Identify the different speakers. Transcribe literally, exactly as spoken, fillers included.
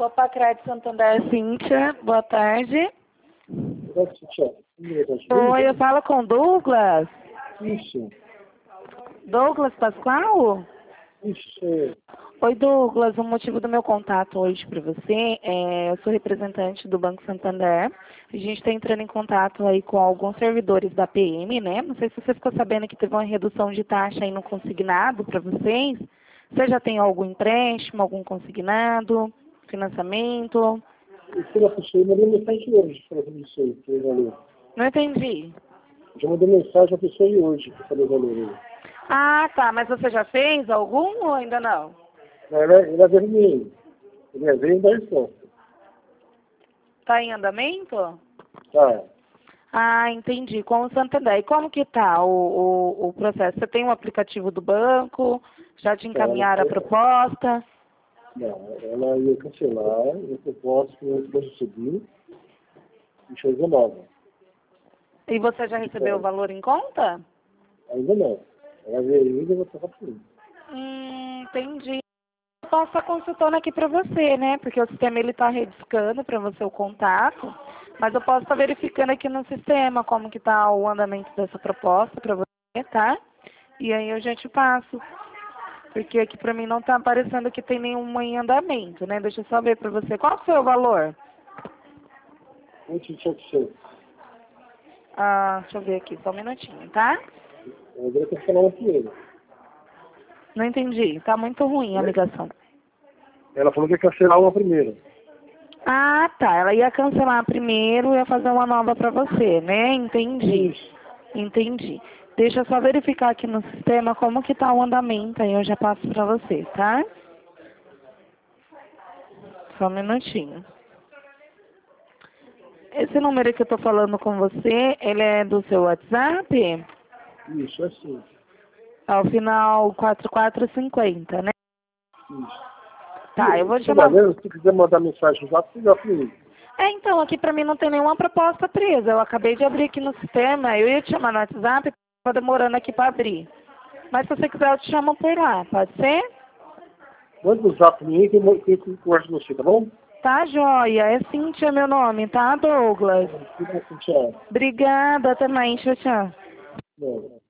Speaker 1: Copa Crédito Santander, Cíntia, boa tarde. Oi, eu falo com Douglas.
Speaker 2: Isso.
Speaker 1: Douglas Pascoal?
Speaker 2: Isso.
Speaker 1: Oi, Douglas, o motivo do meu contato hoje para você é, eu sou representante do Banco Santander. A gente está entrando em contato aí com alguns servidores da P M, né? Não sei se você ficou sabendo que teve uma redução de taxa aí no consignado para vocês. Você já tem algum empréstimo, algum consignado, financiamento?
Speaker 2: Eu fui lá para você, eu mandei mensagem hoje para você, para o valor.
Speaker 1: Não entendi.
Speaker 2: Já mandei mensagem para você hoje para saber o valor.
Speaker 1: Ah, tá, mas você já fez algum ou ainda não?
Speaker 2: Ela, ela veio, ele veio da resposta.
Speaker 1: Está em andamento?
Speaker 2: Tá.
Speaker 1: Ah, entendi. Com o Santander. E como que tá o, o, o processo? Você tem um aplicativo do banco? Já te encaminharam a proposta?
Speaker 2: Não, ela ia cancelar, eu proposta que eu recebi, e fez nova.
Speaker 1: E você já recebeu o valor em conta?
Speaker 2: Ainda não. Ela veio ainda, eu vou passar por isso.
Speaker 1: Hum, entendi. Eu posso estar consultando aqui para você, né? Porque o sistema ele está rediscando para você o contato. Mas eu posso estar verificando aqui no sistema como que está o andamento dessa proposta para você, tá? E aí eu já te passo. Porque aqui para mim não está aparecendo que tem nenhum em andamento, né? Deixa eu só ver para você. Qual que foi o valor?
Speaker 2: oito mil e setecentos.
Speaker 1: Ah, deixa eu ver aqui, só um minutinho, tá?
Speaker 2: Eu vou cancelar uma primeiro.
Speaker 1: Não entendi. Tá muito ruim a ligação.
Speaker 2: Ela falou que ia cancelar uma primeiro.
Speaker 1: Ah, tá. Ela ia cancelar primeiro e ia fazer uma nova para você, né? Entendi.
Speaker 2: Isso.
Speaker 1: Entendi. Deixa eu só verificar aqui no sistema como que tá o andamento, aí eu já passo para você, tá? Só um minutinho. Esse número que eu tô falando com você, ele é do seu WhatsApp?
Speaker 2: Isso, é sim.
Speaker 1: Ao final quatro quatro cinquenta, né?
Speaker 2: Isso.
Speaker 1: Tá, eu vou te
Speaker 2: Se
Speaker 1: chamar...
Speaker 2: se quiser mandar mensagem já, você já comigo.
Speaker 1: É, então, aqui pra mim não tem nenhuma proposta presa. Eu acabei de abrir aqui no sistema, eu ia te chamar no WhatsApp, tá demorando aqui pra abrir. Mas se você quiser, eu te chamo por lá, pode ser?
Speaker 2: Manda o zap pra mim que eu que eu converso com você, tá bom?
Speaker 1: Tá, joia. É Cíntia meu nome, tá, Douglas?
Speaker 2: Tchau.
Speaker 1: Obrigada, até mais, tchau, tchau.
Speaker 2: Não.